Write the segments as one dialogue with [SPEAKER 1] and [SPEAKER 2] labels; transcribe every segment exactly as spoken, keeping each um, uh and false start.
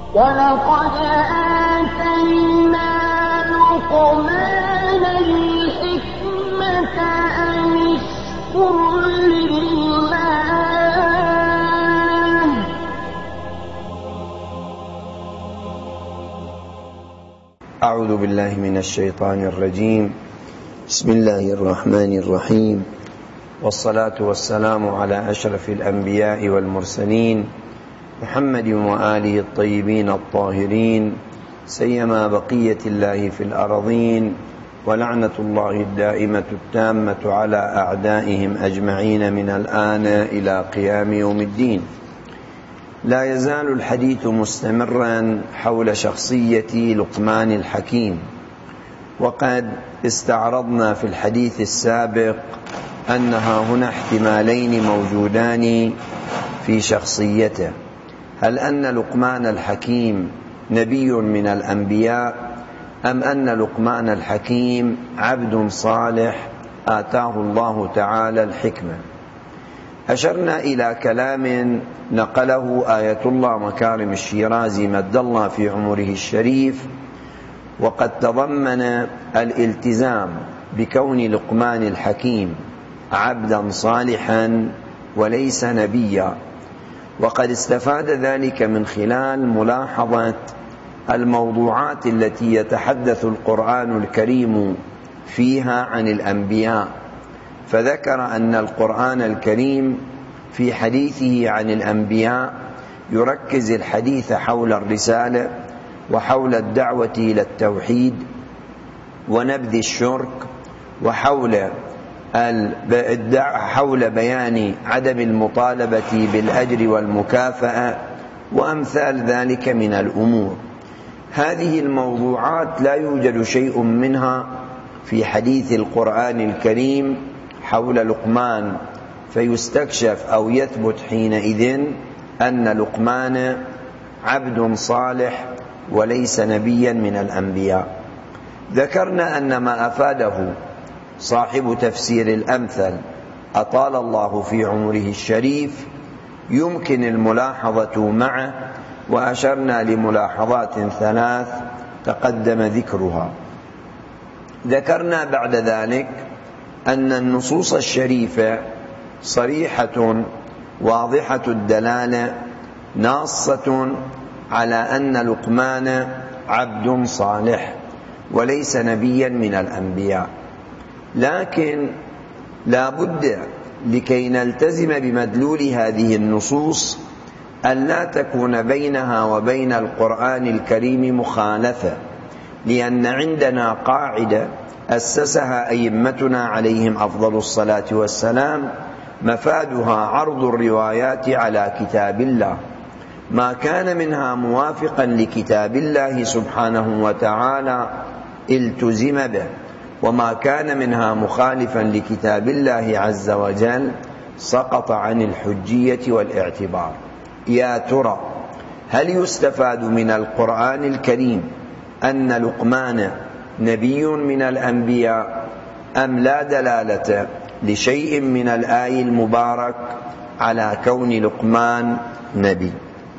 [SPEAKER 1] ولقد آتينا لقمان الحكمة أن اشكر لله.
[SPEAKER 2] أعوذ بالله من الشيطان الرجيم. بسم الله الرحمن الرحيم، والصلاة والسلام على أشرف الأنبياء والمرسلين محمد وآله الطيبين الطاهرين، سيما بقية الله في الأرضين، ولعنة الله الدائمة التامة على أعدائهم أجمعين من الآن إلى قيام يوم الدين. لا يزال الحديث مستمرا حول شخصية لقمان الحكيم، وقد استعرضنا في الحديث السابق أنها هنا احتمالين موجودان في شخصيته: هل أن لقمان الحكيم نبي من الأنبياء، أم أن لقمان الحكيم عبد صالح آتاه الله تعالى الحكمة؟ أشرنا إلى كلام نقله آية الله مكارم الشيرازي مد الله في عمره الشريف، وقد تضمن الالتزام بكون لقمان الحكيم عبدا صالحا وليس نبيا، وقد استفاد ذلك من خلال ملاحظة الموضوعات التي يتحدث القرآن الكريم فيها عن الأنبياء، فذكر أن القرآن الكريم في حديثه عن الأنبياء يركز الحديث حول الرسالة وحول الدعوة إلى التوحيد ونبذ الشرك، وحول حول بيان عدم المطالبة بالأجر والمكافأة وأمثال ذلك من الأمور. هذه الموضوعات لا يوجد شيء منها في حديث القرآن الكريم حول لقمان، فيستكشف أو يثبت حينئذ أن لقمان عبد صالح وليس نبيا من الأنبياء. ذكرنا أن ما أفاده صاحب تفسير الأمثل أطال الله في عمره الشريف يمكن الملاحظة معه، وأشرنا لملاحظات ثلاث تقدم ذكرها. ذكرنا بعد ذلك أن النصوص الشريفة صريحة واضحة الدلالة ناصة على أن لقمان عبد صالح وليس نبيا من الأنبياء، لكن لا بد لكي نلتزم بمدلول هذه النصوص أن لا تكون بينها وبين القرآن الكريم مخالفة، لأن عندنا قاعدة أسسها أئمتنا عليهم أفضل الصلاة والسلام مفادها عرض الروايات على كتاب الله، ما كان منها موافقا لكتاب الله سبحانه وتعالى التزم به، وما كان منها مخالفا لكتاب الله عز وجل سقط عن الحجية والاعتبار. يا ترى هل يستفاد من القرآن الكريم أن لقمان نبي من الأنبياء، أم لا دلالة لشيء من الآي المبارك على كون لقمان نبي؟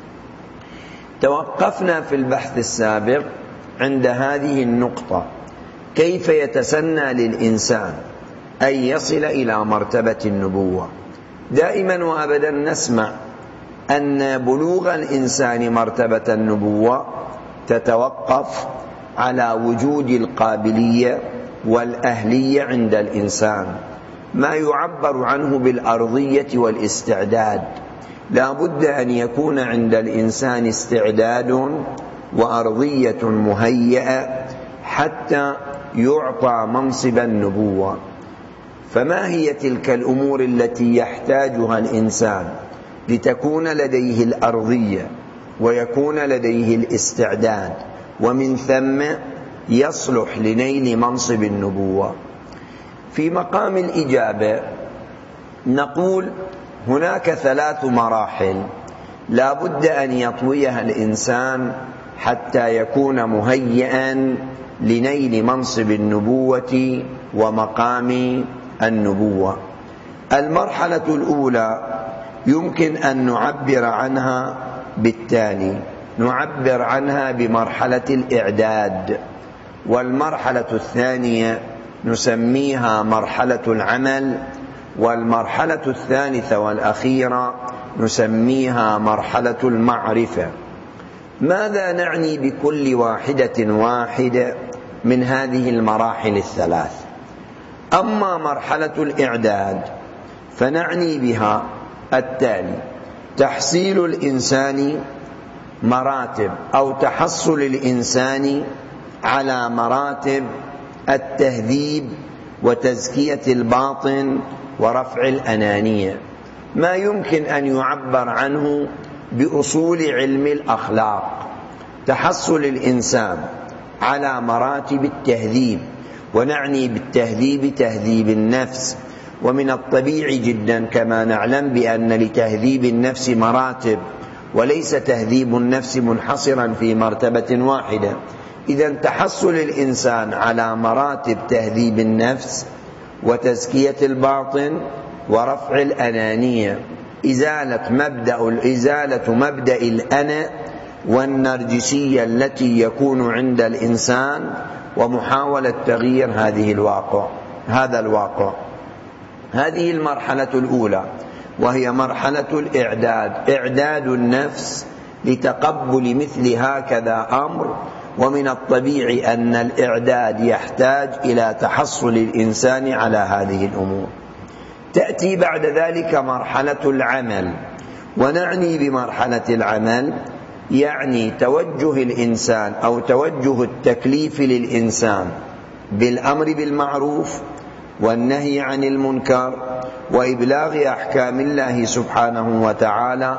[SPEAKER 2] توقفنا في البحث السابق عند هذه النقطة: كيف يتسنى للإنسان أن يصل إلى مرتبة النبوة؟ دائما وأبدا نسمع أن بلوغ الإنسان مرتبة النبوة تتوقف على وجود القابلية والأهلية عند الإنسان، ما يعبر عنه بالأرضية والاستعداد. لا بد أن يكون عند الإنسان استعداد وأرضية مهيئة حتى يعطى منصب النبوة. فما هي تلك الأمور التي يحتاجها الإنسان لتكون لديه الأرضية ويكون لديه الاستعداد، ومن ثم يصلح لنيل منصب النبوة؟ في مقام الإجابة نقول هناك ثلاث مراحل لا بد أن يطويها الإنسان حتى يكون مهيئا لنيل منصب النبوة ومقام النبوة. المرحلة الأولى يمكن أن نعبر عنها بالتالي: نعبر عنها بمرحلة الإعداد، والمرحلة الثانية نسميها مرحلة العمل، والمرحلة الثالثة والأخيرة نسميها مرحلة المعرفة. ماذا نعني بكل واحدة واحدة من هذه المراحل الثلاث؟ أما مرحلة الإعداد فنعني بها التالي: تحصيل الإنسان مراتب أو تحصل الإنسان على مراتب التهذيب وتزكية الباطن ورفع الأنانية، ما يمكن أن يعبر عنه بأصول علم الأخلاق. تحصل الإنسان على مراتب التهذيب، ونعني بالتهذيب تهذيب النفس، ومن الطبيعي جدا كما نعلم بأن لتهذيب النفس مراتب، وليس تهذيب النفس منحصرا في مرتبة واحدة. إذن تحصل الإنسان على مراتب تهذيب النفس وتزكية الباطن ورفع الأنانية، إزالة مبدأ إزالة مبدأ الأنا والنرجسية التي يكون عند الإنسان، ومحاولة تغيير هذه الواقع هذا الواقع. هذه المرحلة الأولى وهي مرحلة الإعداد، إعداد النفس لتقبل مثل هكذا أمر، ومن الطبيعي أن الإعداد يحتاج إلى تحصل الإنسان على هذه الأمور. تأتي بعد ذلك مرحلة العمل، ونعني بمرحلة العمل يعني توجه الإنسان أو توجه التكليف للإنسان بالأمر بالمعروف والنهي عن المنكر وإبلاغ أحكام الله سبحانه وتعالى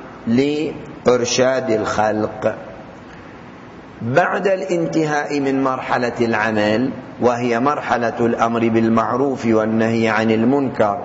[SPEAKER 2] لإرشاد الخلق. بعد الانتهاء من مرحلة العمل وهي مرحلة الأمر بالمعروف والنهي عن المنكر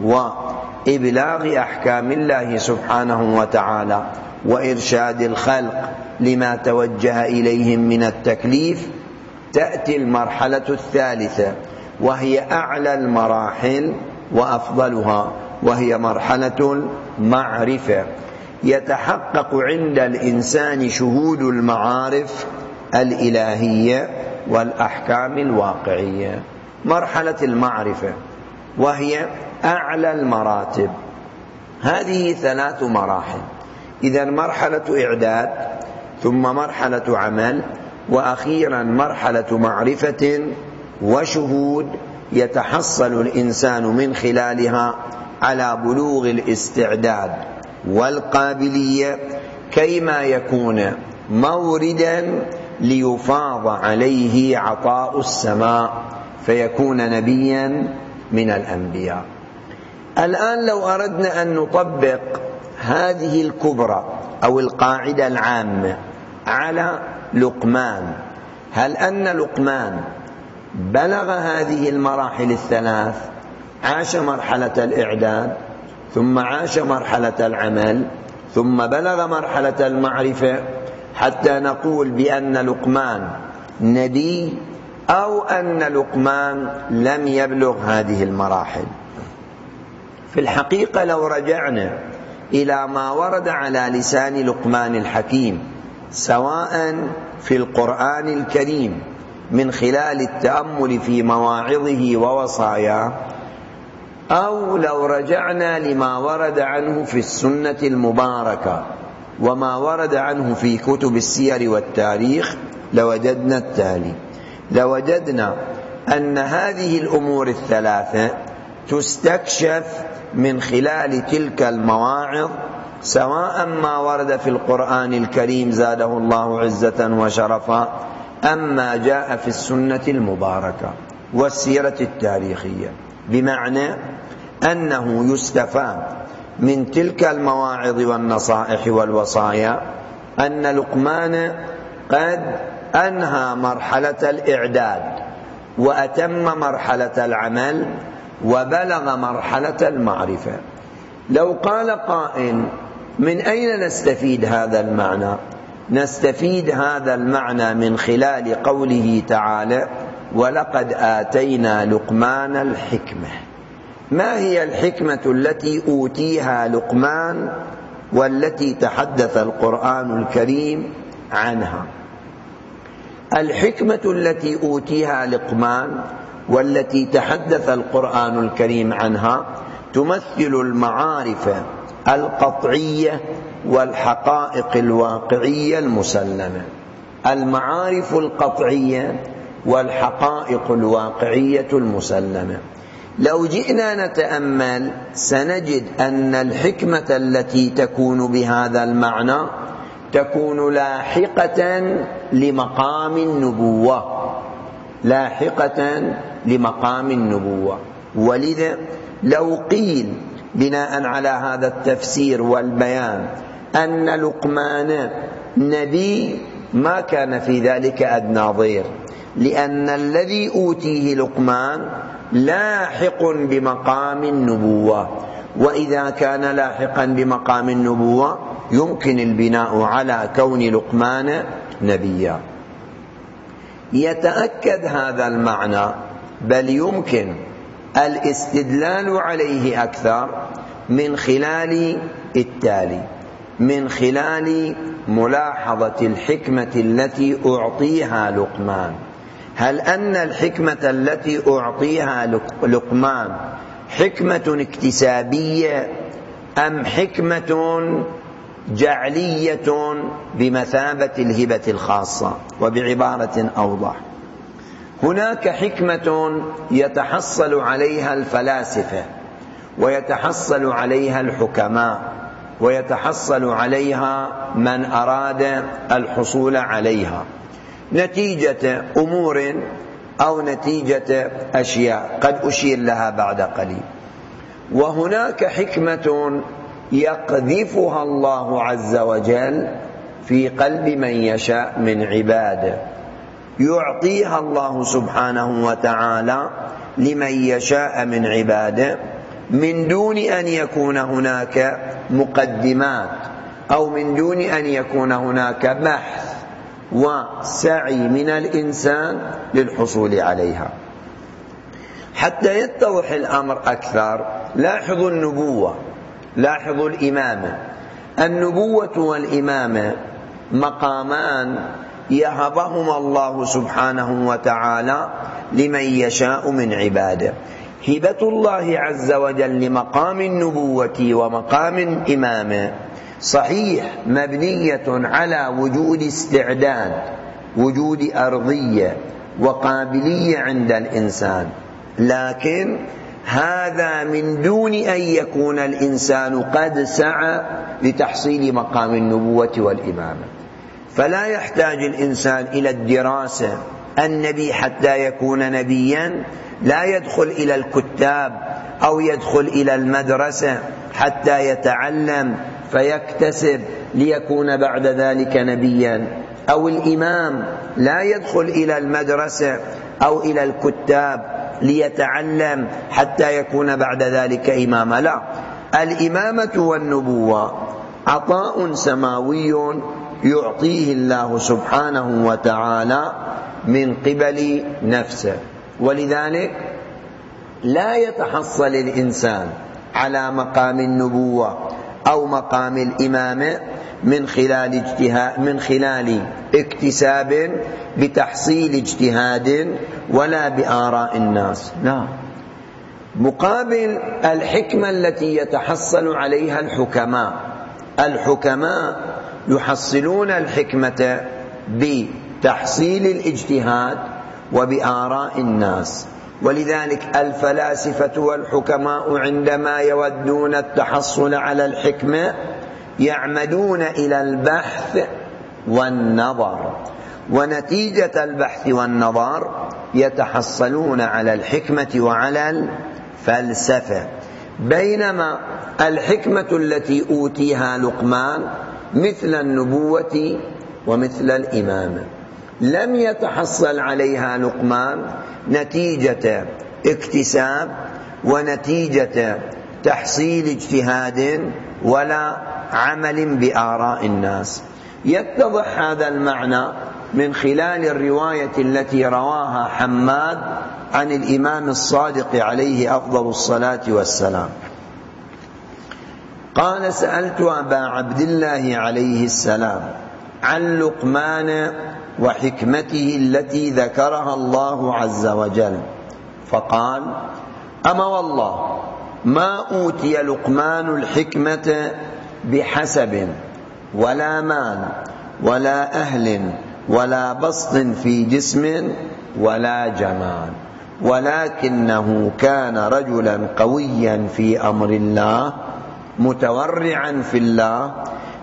[SPEAKER 2] وإبلاغ أحكام الله سبحانه وتعالى وإرشاد الخلق لما توجه إليهم من التكليف، تأتي المرحلة الثالثة وهي أعلى المراحل وأفضلها، وهي مرحلة المعرفة. يتحقق عند الإنسان شهود المعارف الإلهية والأحكام الواقعية. مرحلة المعرفة وهي أعلى المراتب. هذه ثلاث مراحل، إذن مرحلة إعداد، ثم مرحلة عمل، وأخيرا مرحلة معرفة وشهود يتحصل الإنسان من خلالها على بلوغ الاستعداد والقابلية كيما يكون موردا ليفاض عليه عطاء السماء فيكون نبيا من الأنبياء. الآن لو أردنا أن نطبق هذه الكبرى أو القاعدة العامة على لقمان، هل أن لقمان بلغ هذه المراحل الثلاث؟ عاش مرحلة الإعداد، ثم عاش مرحلة العمل، ثم بلغ مرحلة المعرفة، حتى نقول بأن لقمان نبي، أو أن لقمان لم يبلغ هذه المراحل؟ في الحقيقة لو رجعنا إلى ما ورد على لسان لقمان الحكيم سواء في القرآن الكريم من خلال التأمل في مواعظه ووصاياه، أو لو رجعنا لما ورد عنه في السنة المباركة وما ورد عنه في كتب السير والتاريخ، لوجدنا التالي: لوجدنا أن هذه الأمور الثلاثة تستكشف من خلال تلك المواعظ، سواء ما ورد في القرآن الكريم زاده الله عزة وشرفا، أما جاء في السنة المباركة والسيرة التاريخية، بمعنى أنه يستفاد من تلك المواعظ والنصائح والوصايا أن لقمان قد أنهى مرحلة الإعداد وأتم مرحلة العمل وبلغ مرحلة المعرفة. لو قال قائل: من أين نستفيد هذا المعنى؟ نستفيد هذا المعنى من خلال قوله تعالى: ولقد آتينا لقمان الحكمة. ما هي الحكمة التي أوتيها لقمان والتي تحدث القرآن الكريم عنها. الحكمة التي أوتيها لقمان والتي تحدث القرآن الكريم عنها تمثل المعارف القطعية والحقائق الواقعية المسلمة. المعارف القطعية والحقائق الواقعية المسلمة. لو جئنا نتأمل سنجد أن الحكمة التي تكون بهذا المعنى تكون لاحقة لمقام النبوة، لاحقة لمقام النبوة. ولذا لو قيل بناء على هذا التفسير والبيان أن لقمان نبي ما كان في ذلك أدنى ضير، لأن الذي أوتيه لقمان لاحق بمقام النبوة، وإذا كان لاحقا بمقام النبوة يمكن البناء على كون لقمان نبيا. يتأكد هذا المعنى بل يمكن الاستدلال عليه أكثر من خلال التالي: من خلال ملاحظة الحكمة التي أعطيها لقمان. هل أن الحكمة التي أعطيها لقمان حكمة اكتسابية أم حكمة جعلية بمثابة الهبة الخاصة؟ وبعبارة أوضح، هناك حكمة يتحصل عليها الفلاسفة ويتحصل عليها الحكماء ويتحصل عليها من أراد الحصول عليها نتيجة أمور أو نتيجة أشياء قد أشير لها بعد قليل. وهناك حكمة يقذفها الله عز وجل في قلب من يشاء من عباده، يعطيها الله سبحانه وتعالى لمن يشاء من عباده من دون أن يكون هناك مقدمات أو من دون أن يكون هناك بحث وسعي من الإنسان للحصول عليها. حتى يتضح الأمر أكثر لاحظوا النبوة، لاحظوا الإمامة. النبوة والإمامة مقامان يهبهما الله سبحانه وتعالى لمن يشاء من عباده. هبة الله عز وجل لمقام النبوة ومقام الإمامة صحيح مبنية على وجود استعداد، وجود أرضية وقابلية عند الإنسان، لكن هذا من دون أن يكون الإنسان قد سعى لتحصيل مقام النبوة والإمامة. فلا يحتاج الإنسان إلى الدراسة. النبي حتى يكون نبيا لا يدخل إلى الكتاب أو يدخل إلى المدرسة حتى يتعلم فيكتسب ليكون بعد ذلك نبيا، أو الإمام لا يدخل إلى المدرسة أو إلى الكتاب ليتعلم حتى يكون بعد ذلك إماما. لا، الإمامة والنبوة عطاء سماوي يعطيه الله سبحانه وتعالى من قبل نفسه، ولذلك لا يتحصل الإنسان على مقام النبوة أو مقام الإمامة من خلال اجتهاد من خلال اكتساب بتحصيل اجتهاد ولا بآراء الناس. لا، مقابل الحكمة التي يتحصل عليها الحكماء. الحكماء يحصلون الحكمة بتحصيل الاجتهاد وبآراء الناس، ولذلك الفلاسفة والحكماء عندما يودون التحصل على الحكمة يعمدون إلى البحث والنظر، ونتيجة البحث والنظر يتحصلون على الحكمة وعلى الفلسفة. بينما الحكمة التي أوتيها لقمان مثل النبوة ومثل الإمامة لم يتحصل عليها لقمان نتيجة اكتساب ونتيجة تحصيل اجتهاد ولا عمل بآراء الناس. يتضح هذا المعنى من خلال الرواية التي رواها حماد عن الإمام الصادق عليه أفضل الصلاة والسلام. قال: سألت أبا عبد الله عليه السلام عن لقمان وحكمته التي ذكرها الله عز وجل، فقال: أما والله ما أوتي لقمان الحكمة بحسب ولا مال ولا أهل ولا بسط في جسم ولا جمال، ولكنه كان رجلا قويا في أمر الله، متورعا في الله،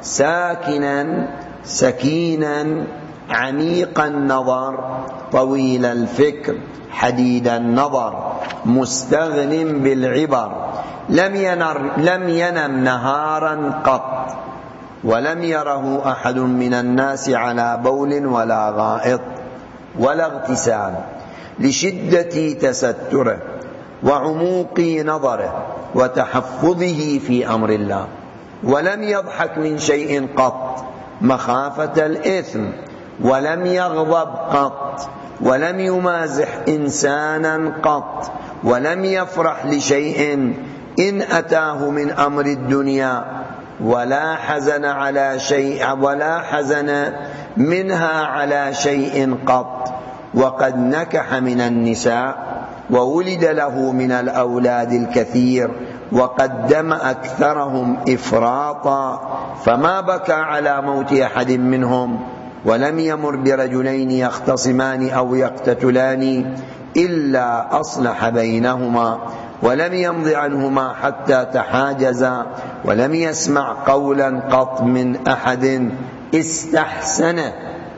[SPEAKER 2] ساكنا سكينا، عميق النظر، طويل الفكر، حديد النظر، مستغن بالعبر، لم ينر لم ينم نهارا قط، ولم يره أحد من الناس على بول ولا غائط ولا اغتسال، لشدة تستره وعموق نظره وتحفظه في أمر الله، ولم يضحك من شيء قط مخافة الإثم، ولم يغضب قط، ولم يمازح إنسانا قط، ولم يفرح لشيء إن أتاه من أمر الدنيا، ولا حزن على شيء ولا حزن منها على شيء قط، وقد نكح من النساء وولد له من الأولاد الكثير، وقدم أكثرهم إفراطا، فما بكى على موت أحد منهم، ولم يمر برجلين يختصمان أو يقتتلان إلا أصلح بينهما، ولم يمض عنهما حتى تحاجزا، ولم يسمع قولا قط من أحد استحسنه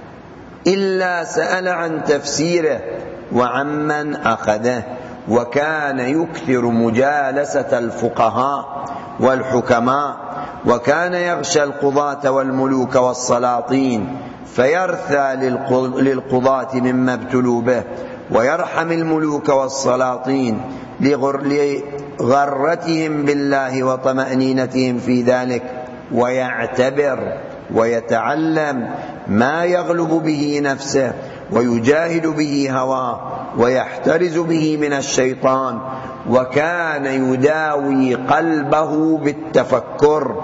[SPEAKER 2] إلا سأل عن تفسيره وعمن أخذه، وكان يكثر مجالسة الفقهاء والحكماء، وكان يغشى القضاة والملوك والسلاطين، فيرثى للقضاة مما ابتلوا به، ويرحم الملوك والسلاطين لغرتهم بالله وطمأنينتهم في ذلك، ويعتبر ويتعلم ما يغلب به نفسه ويجاهد به هواه ويحترز به من الشيطان، وكان يداوي قلبه بالتفكر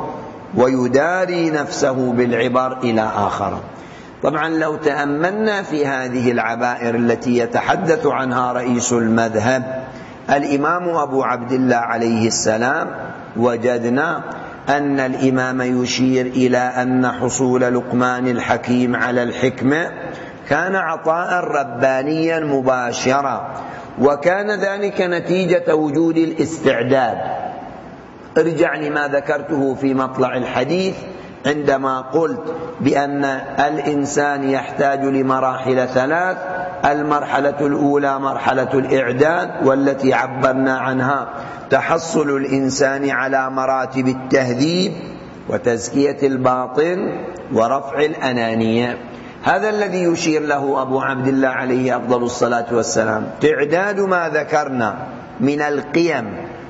[SPEAKER 2] ويداري نفسه بالعبر إلى آخر. طبعا لو تأملنا في هذه العبائر التي يتحدث عنها رئيس المذهب الإمام أبو عبد الله عليه السلام، وجدنا أن الإمام يشير إلى أن حصول لقمان الحكيم على الحكمة كان عطاء ربانيا مباشرا، وكان ذلك نتيجة وجود الاستعداد. ارجع لما ذكرته في مطلع الحديث عندما قلت بأن الإنسان يحتاج لمراحل ثلاث: المرحلة الأولى مرحلة الإعداد، والتي عبرنا عنها تحصل الإنسان على مراتب التهذيب وتزكية الباطن ورفع الأنانية. هذا الذي يشير له أبو عبد الله عليه أفضل الصلاة والسلام. تعداد ما ذكرنا من القيم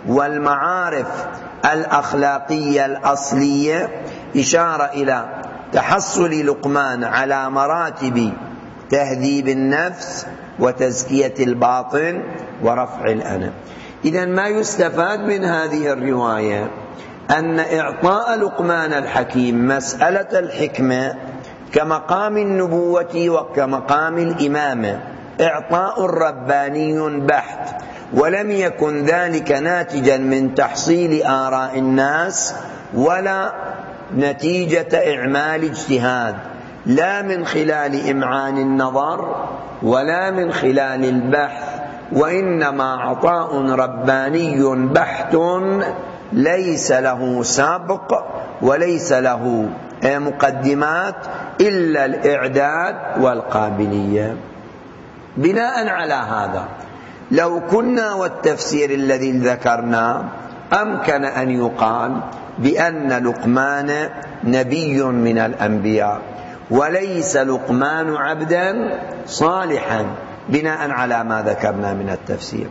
[SPEAKER 2] والمعارف الأخلاقية الأصلية إشارة إلى تحصل لقمان على مراتب تهذيب النفس وتزكية الباطن ورفع الأنا. إذن ما يستفاد من هذه الرواية أن إعطاء لقمان الحكيم مسألة الحكمة كمقام النبوة وكمقام الإمامة إعطاء رباني بحت، ولم يكن ذلك ناتجا من تحصيل آراء الناس ولا نتيجة إعمال اجتهاد، لا من خلال إمعان النظر ولا من خلال البحث، وإنما عطاء رباني بحت ليس له سابق وليس له مقدمات إلا الإعداد والقابلية. بناء على هذا لو كنا والتفسير الذي ذكرنا أمكن أن يقال بأن لقمان نبي من الأنبياء وليس لقمان عبدا صالحا بناء على ما ذكرنا من التفسير،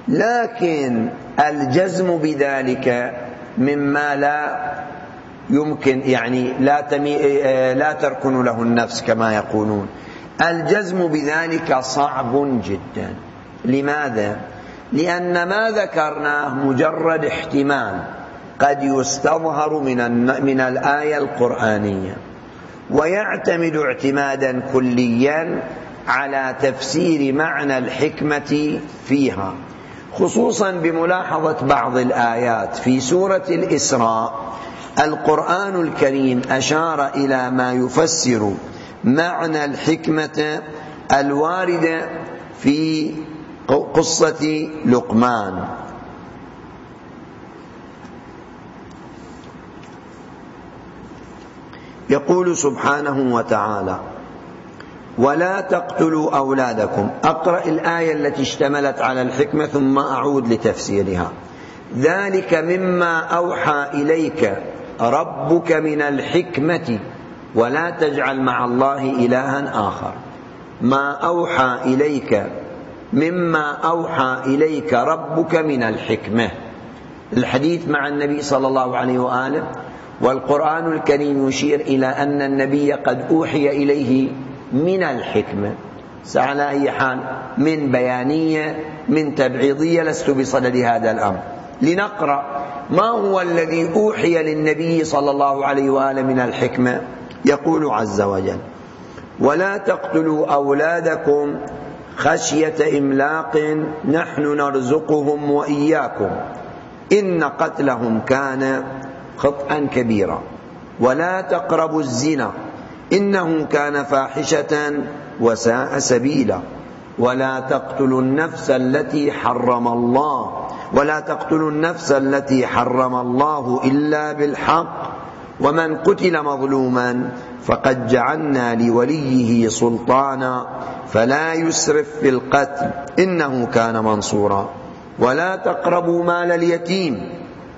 [SPEAKER 2] لكن الجزم بذلك مما لا يمكن يعني لا, تمي لا تركن له النفس كما يقولون. الجزم بذلك صعب جدا. لماذا؟ لأن ما ذكرناه مجرد احتمال، قد يستظهر من من الآية القرآنية، ويعتمد اعتمادا كليا على تفسير معنى الحكمة فيها، خصوصا بملاحظة بعض الآيات في سورة الإسراء. القرآن الكريم أشار إلى ما يفسر معنى الحكمة الواردة في قصة لقمان. يقول سبحانه وتعالى: ولا تقتلوا أولادكم. أقرأ الآية التي اشتملت على الحكمة ثم أعود لتفسيرها. ذلك مما أوحى إليك ربك من الحكمة ولا تجعل مع الله إلها آخر. ما أوحى إليك مما أوحى إليك ربك من الحكمة، الحديث مع النبي صلى الله عليه وآله، والقرآن الكريم يشير إلى أن النبي قد أوحي إليه من الحكمة، على أي حال من بيانية من تبعيضية، لست بصدد هذا الأمر. لنقرأ ما هو الذي أوحي للنبي صلى الله عليه وآله من الحكمة. يقول عز وجل: ولا تقتلوا أولادكم خشية إملاق نحن نرزقهم وإياكم إن قتلهم كان خطأ كبيرا ولا تقربوا الزنا إنه كان فاحشة وساء سبيلا ولا تقتلوا النفس التي حرم الله ولا تقتلوا النفس التي حرم الله إلا بالحق ومن قتل مظلوما فقد جعلنا لوليه سلطانا فلا يسرف في القتل إنه كان منصورا ولا تقربوا مال اليتيم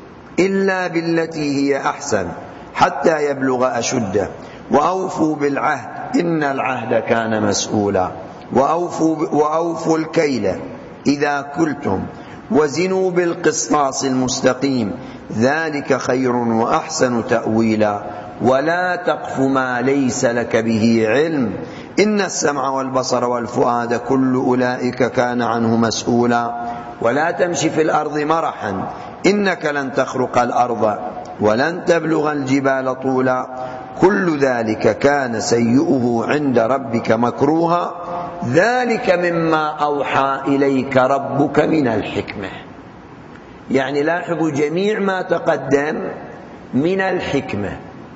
[SPEAKER 2] إلا بالتي هي أحسن حتى يبلغ أشده وأوفوا بالعهد إن العهد كان مسؤولا وأوفوا, وأوفوا الكيل إذا كلتم وزنوا بالقسطاس المستقيم ذلك خير وأحسن تأويلا ولا تقف ما ليس لك به علم إن السمع والبصر والفؤاد كل أولئك كان عنه مسؤولا ولا تمشي في الأرض مرحا إنك لن تخرق الأرض ولن تبلغ الجبال طولا كل ذلك كان سيئه عند ربك مكروها ذلك مما أوحى إليك ربك من الحكمة. يعني لاحظوا جميع ما تقدم من الحكمة.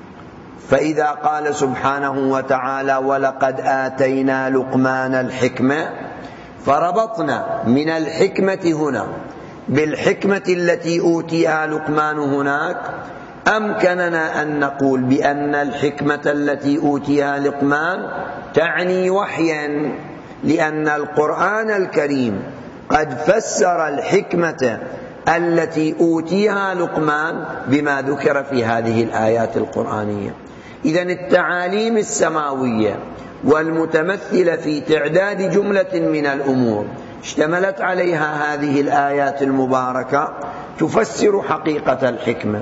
[SPEAKER 2] فإذا قال سبحانه وتعالى ولقد آتينا لقمان الحكمة فربطنا من الحكمة هنا بالحكمة التي أوتيها لقمان هناك، أمكننا أن نقول بأن الحكمة التي أوتيها لقمان تعني وحيا، لأن القرآن الكريم قد فسر الحكمة التي أوتيها لقمان بما ذكر في هذه الآيات القرآنية. إذن التعاليم السماوية والمتمثلة في تعداد جملة من الأمور اشتملت عليها هذه الآيات المباركة تفسر حقيقة الحكمة،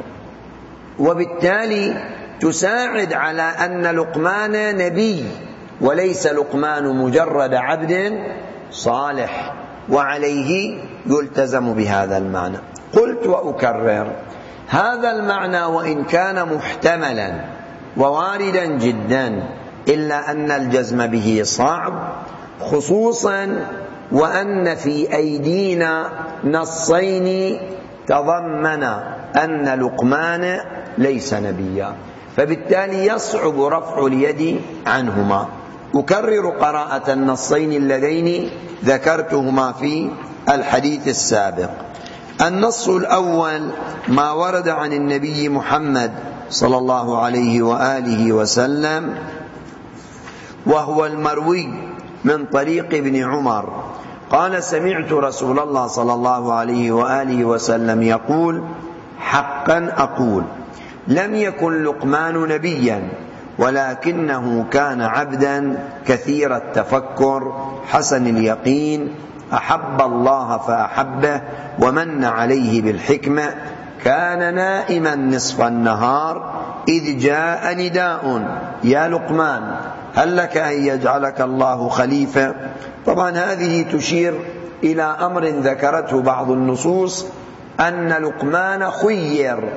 [SPEAKER 2] وبالتالي تساعد على أن لقمان نبي وليس لقمان مجرد عبد صالح، وعليه يلتزم بهذا المعنى. قلت وأكرر هذا المعنى وإن كان محتملا وواردا جدا إلا أن الجزم به صعب، خصوصا وأن في أيدينا نصين تضمن أن لقمان ليس نبيا، فبالتالي يصعب رفع اليد عنهما. أكرر قراءة النصين اللذين ذكرتهما في الحديث السابق. النص الأول ما ورد عن النبي محمد صلى الله عليه وآله وسلم، وهو المروي من طريق ابن عمر قال سمعت رسول الله صلى الله عليه وآله وسلم يقول حقا أقول لم يكن لقمان نبيا ولكنه كان عبدا كثير التفكر حسن اليقين أحب الله فأحبه ومن عليه بالحكمة كان نائما نصف النهار إذ جاء نداء يا لقمان هل لك أن يجعلك الله خليفة. طبعا هذه تشير إلى أمر ذكرته بعض النصوص أن لقمان خير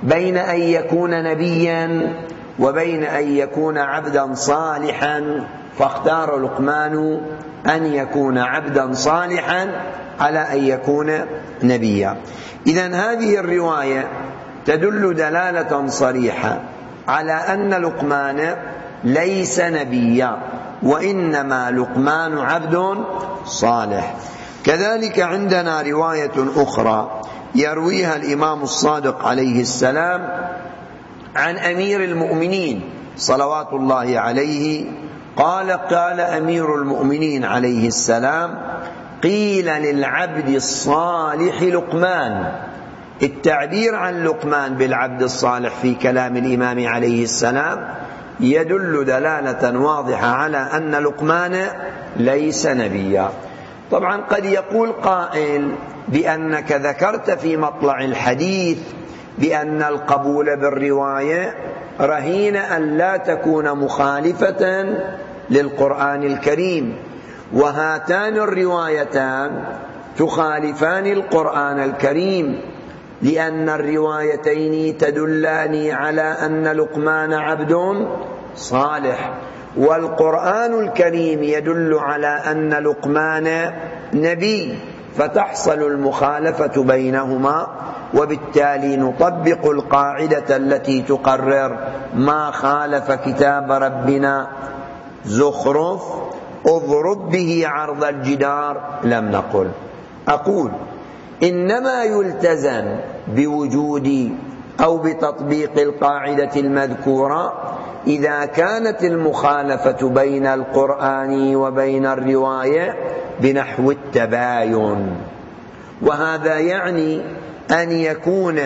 [SPEAKER 2] بين أن يكون نبيا وبين أن يكون عبدا صالحا، فاختار لقمان أن يكون عبدا صالحا على أن يكون نبيا. إذن هذه الرواية تدل دلالة صريحة على أن لقمان ليس نبيا، وإنما لقمان عبد صالح. كذلك عندنا رواية أخرى يرويها الإمام الصادق عليه السلام عن أمير المؤمنين صلوات الله عليه قال: قال أمير المؤمنين عليه السلام: قيل للعبد الصالح لقمان. التعبير عن لقمان بالعبد الصالح في كلام الإمام عليه السلام يدل دلالة واضحة على أن لقمان ليس نبيا. طبعا قد يقول قائل بأنك ذكرت في مطلع الحديث بأن القبول بالرواية رهين أن لا تكون مخالفة للقرآن الكريم، وهاتان الروايتان تخالفان القرآن الكريم، لأن الروايتين تدلان على أن لقمان عبد صالح، والقرآن الكريم يدل على أن لقمان نبي، فتحصل المخالفة بينهما، وبالتالي نطبق القاعدة التي تقرر: ما خالف كتاب ربنا زخرف اضرب به عرض الجدار لم نقل. أقول إنما يلتزم بوجود أو بتطبيق القاعدة المذكورة إذا كانت المخالفة بين القرآن وبين الرواية بنحو التباين، وهذا يعني أن يكون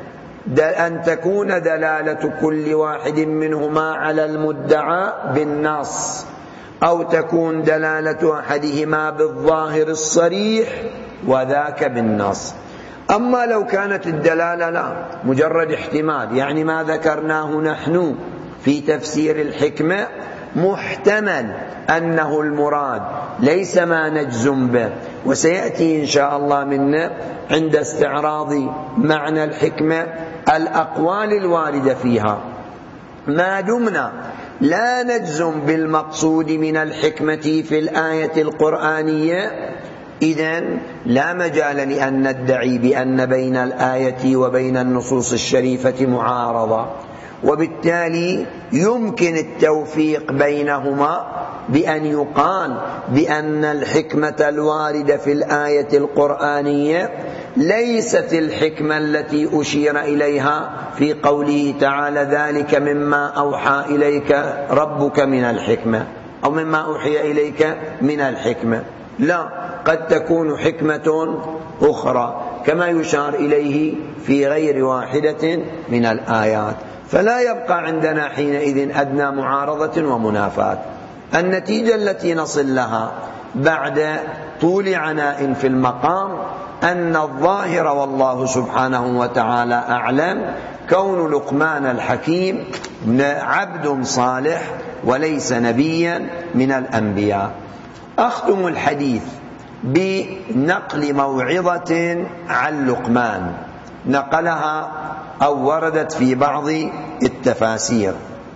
[SPEAKER 2] أن تكون دلالة كل واحد منهما على المدعى بالنص، أو تكون دلالة أحدهما بالظاهر الصريح وذاك بالنص. أما لو كانت الدلالة لا مجرد احتمال، يعني ما ذكرناه نحن في تفسير الحكمة محتمل أنه المراد، ليس ما نجزم به، وسيأتي إن شاء الله منا عند استعراض معنى الحكمة الأقوال الواردة فيها. ما دمنا لا نجزم بالمقصود من الحكمة في الآية القرآنية، إذن لا مجال لأن ندعي بأن بين الآية وبين النصوص الشريفة معارضة، وبالتالي يمكن التوفيق بينهما بأن يقال بأن الحكمة الواردة في الآية القرآنية ليست الحكمة التي أشير إليها في قوله تعالى: ذلك مما أوحى إليك ربك من الحكمة، أو مما أوحي إليك من الحكمة. لا، قد تكون حكمة أخرى كما يشار إليه في غير واحدة من الآيات، فلا يبقى عندنا حينئذ أدنى معارضة ومنافاة. النتيجة التي نصل لها بعد طول عناء في المقام أن الظاهر والله سبحانه وتعالى أعلم كون لقمان الحكيم عبد صالح وليس نبيا من الأنبياء. أختم الحديث بنقل موعظة عن لقمان نقلها أو وردت في بعض التفاسير،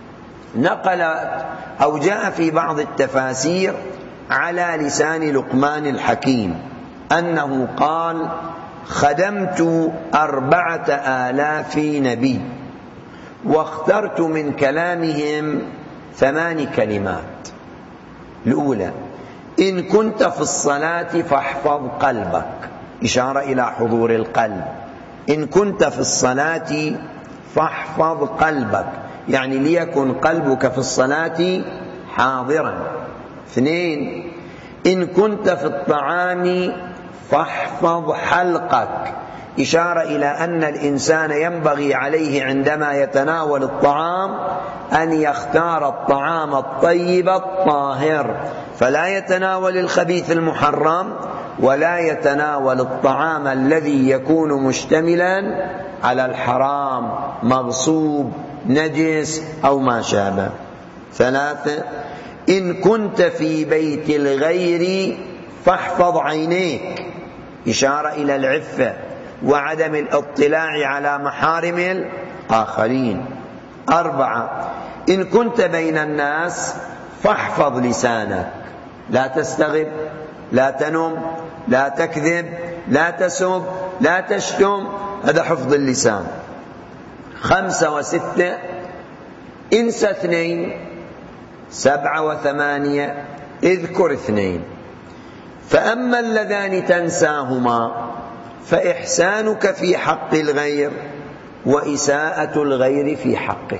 [SPEAKER 2] نقلت أو جاء في بعض التفاسير على لسان لقمان الحكيم أنه قال: خدمت أربعة آلاف نبي واخترت من كلامهم ثمان كلمات. الأولى: إن كنت في الصلاة فاحفظ قلبك، إشارة إلى حضور القلب. إن كنت في الصلاة فاحفظ قلبك، يعني ليكن قلبك في الصلاة حاضرا. اثنين: إن كنت في الطعام فاحفظ حلقك، إشارة إلى أن الإنسان ينبغي عليه عندما يتناول الطعام أن يختار الطعام الطيب الطاهر، فلا يتناول الخبيث المحرم ولا يتناول الطعام الذي يكون مشتملا على الحرام، مغصوب، نجس أو ما شابه. ثلاثة: إن كنت في بيت الغير فاحفظ عينيك، إشارة إلى العفة وعدم الاطلاع على محارم الآخرين. أربعة: إن كنت بين الناس فاحفظ لسانك، لا تستغب، لا تنم، لا تكذب، لا تسب، لا تشتم، هذا حفظ اللسان. خمسة وستة: انس اثنين. سبعة وثمانية: اذكر اثنين. فأما اللذان تنساهما فإحسانك في حق الغير وإساءة الغير في حقك.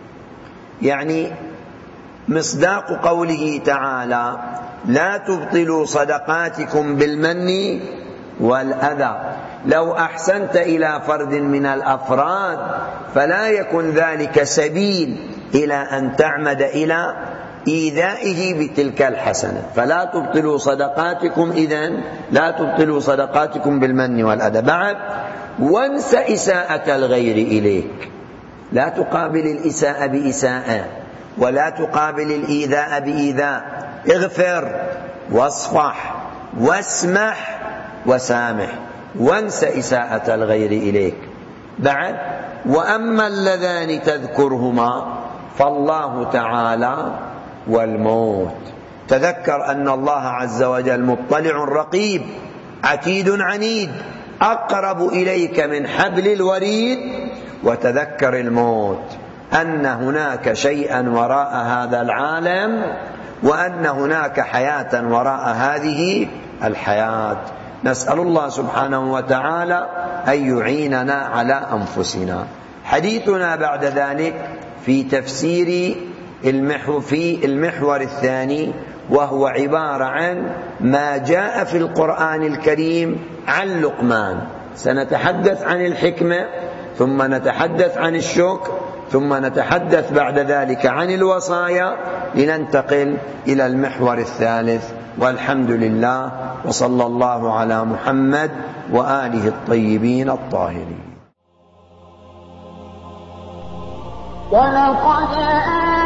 [SPEAKER 2] يعني مصداق قوله تعالى: لا تبطلوا صدقاتكم بالمن والأذى. لو أحسنت إلى فرد من الأفراد فلا يكن ذلك سبيل إلى أن تعمد إلى إيذائه بتلك الحسنة. فلا تبطلوا صدقاتكم، إذن لا تبطلوا صدقاتكم بالمن والأذى. بعد: وانس إساءة الغير إليك، لا تقابل الإساءة بإساءة ولا تقابل الإيذاء بإيذاء. اغفر واصفح واسمح وسامح، وانس إساءة الغير إليك. بعد: وأما اللذان تذكرهما فالله تعالى والموت. تذكر أن الله عز وجل مطلع رقيب عتيد عنيد أقرب إليك من حبل الوريد. وتذكر الموت، أن هناك شيئا وراء هذا العالم، وأن هناك حياة وراء هذه الحياة. نسأل الله سبحانه وتعالى أن يعيننا على أنفسنا. حديثنا بعد ذلك في تفسير المحور في المحور الثاني، وهو عبارة عن ما جاء في القرآن الكريم عن لقمان. سنتحدث عن الحكمة، ثم نتحدث عن الشكر، ثم نتحدث بعد ذلك عن الوصايا، لننتقل إلى المحور الثالث. والحمد لله، وصلى الله على محمد وآله الطيبين الطاهرين.
[SPEAKER 1] ولقد